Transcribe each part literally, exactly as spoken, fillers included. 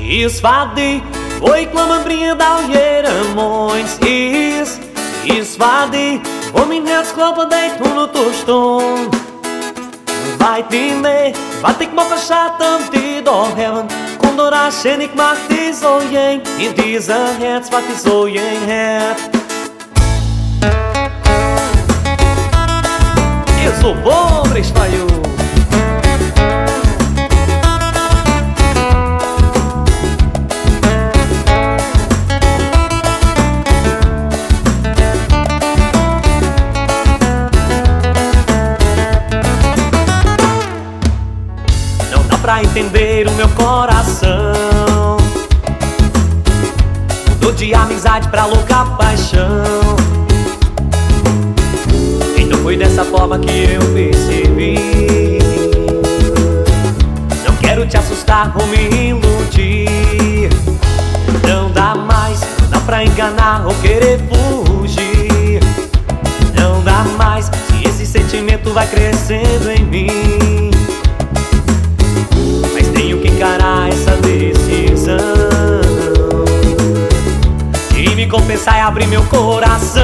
is wat die, wo ik laat me brengen到jeder moins is, is wat die, wo mein Herz kloppen deed hundert Stunden. Weit nicht mehr, wat ik mag schatten, die doch haben. Komm doch rasch hin, ich mach die so jeng, in dieser Herz, wat die so jeng hat. Eu sou pobre, espanhol. Pra entender o meu coração, mudou de amizade pra louca paixão. Então foi dessa forma que eu percebi. Não quero te assustar ou me iludir. Não dá mais, não dá pra enganar ou querer fugir. Não dá mais, se esse sentimento vai crescendo em mim. Tenho que encarar essa decisão e me confessar e abrir meu coração.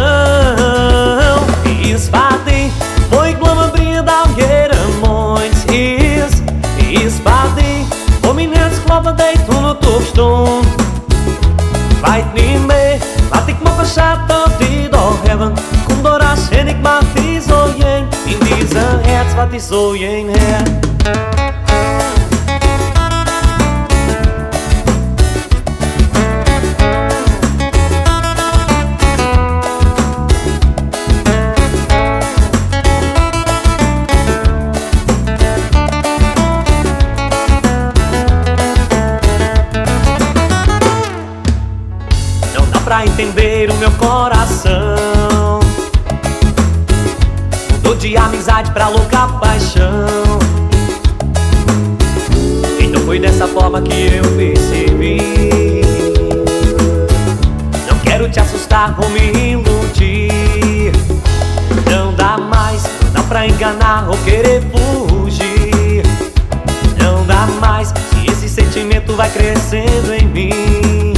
Is wat die, wo ik laat me brengen到jeder moins is, is wat die, wo mein Herz kloppen deed hundert Stunden. Weit nicht mehr, wat ik mag schatten, die doch haben. Komm doch rasch hin, ich mach die so jeng, in dieser Herz, wat die so jeng hat. Pra entender o meu coração, mudou de amizade pra louca paixão. Então foi dessa forma que eu percebi. Não quero te assustar ou me iludir. Não dá mais, não dá pra enganar ou querer fugir. Não dá mais, se esse sentimento vai crescendo em mim.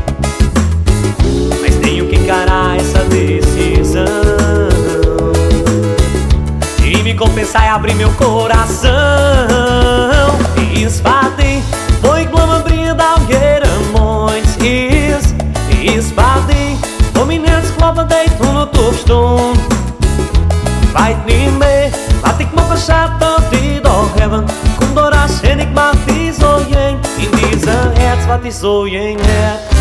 Tenho que encarar essa decisão e me confessar e abrir meu coração. Is wat die, wo ik laat me brengen到jeder moins is, is wat die, wo mein Herz kloppen deed hundert Stunden. Weit nicht mehr, wat ik mag schatten, die doch haben. Komm doch rasch hin, ich mach die so jeng, in dieser Herz, wat die so jeng hat.